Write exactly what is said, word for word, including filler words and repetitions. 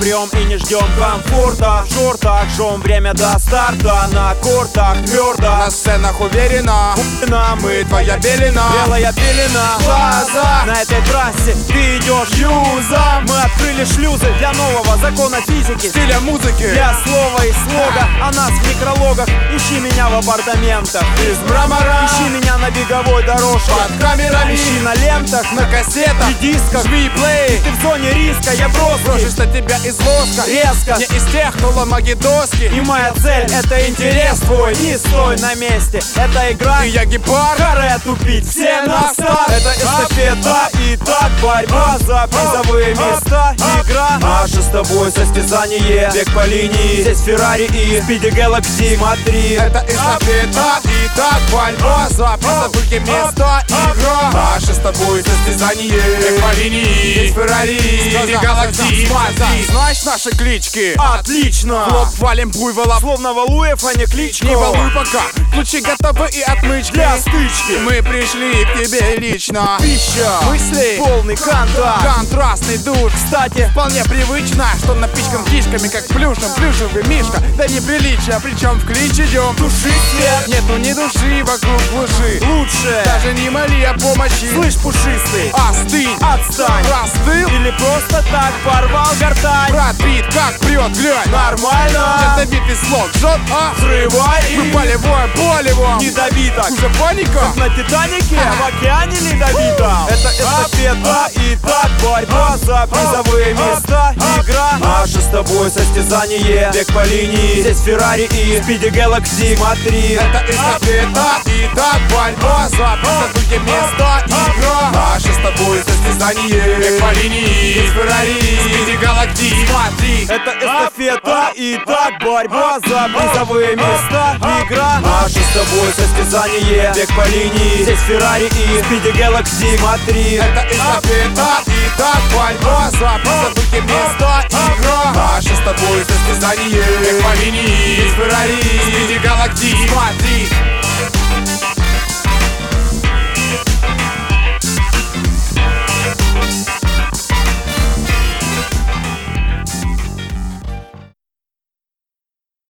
врем и не ждем комфорта. В шортах жжем время до старта. На кортах твердо, на сценах уверенно. нам Мы твоя белена, белая пелена. глаза. На этой трассе ты идешь юзом. Мы открыли шлюзы для нового закона физики, Стиля музыки для слова и слога. О нас в некрологах. Ищи меня в апартаментах из мрамора. Ищи меня на беговой дорожке, под камерами, ищи на лентах, на кассетах и дисках. жми плей. Ты в зоне риска, я броский, Бросишь на тебя из воска, резко. не из тех, кто ломаги доски. И моя цель — это интерес твой. Не стой на месте, это игра. И я гепард, Харе тупить, все на старт. Это эстафета, и так борьба за призовые места. Игра, наше с тобой состязание. Бег по линии, здесь Феррари и Speedy Galaxy. Смотри, это эстафета. И так борьба за призовые места. Игра, наше с тобой состязание. Бег по линии, здесь Феррари и Галакси. Смотри, знаешь наши клички? отлично. Лоб валим буйвола, Словно Валуев, а не кличко. не волнуй пока. Ключи готовы и отмычки Для стычки. Мы пришли к тебе лично. Пища, Мысли, полный контакт. контрастный душ. Кстати, Вполне привычно, что напичкан фишками, как плюшем, плюшевый мишка. Да неприличие, причем в клич идем. туши свет, Нету ни души вокруг глуши. лучше. Даже не моли о помощи. Слышь, пушистый, Остынь, отстань. простыл. Или просто так порвал гортань. Брат бит, как прет, глянь. Нормально. Это бит и слог, жжет, а? Взрывай Мы и полевое, полево. недобиток. Уже паника? На Титанике, в океане ледовитом. Это эстафета, и так борьба за призовые места. Игра, наше с тобой состязание. Бег по линии, здесь Феррари и Speedy Galaxy. Смотри, Это эстафета. И так борьба за призовые места. Игра, наше с тобой состязание. Бег по линии, здесь Феррари, Speedy Galaxy. Смотри, это эстафета, и так борьба за призовые места. Игра, наше с тобой состязание. Бег по линии, здесь Феррари и Speedy Galaxy. Смотри, это эстафета. И так борьба за призовые места. Игра, наше с тобой состязание. Бег по линии, здесь Феррари, Speedy Galaxy. Смотри.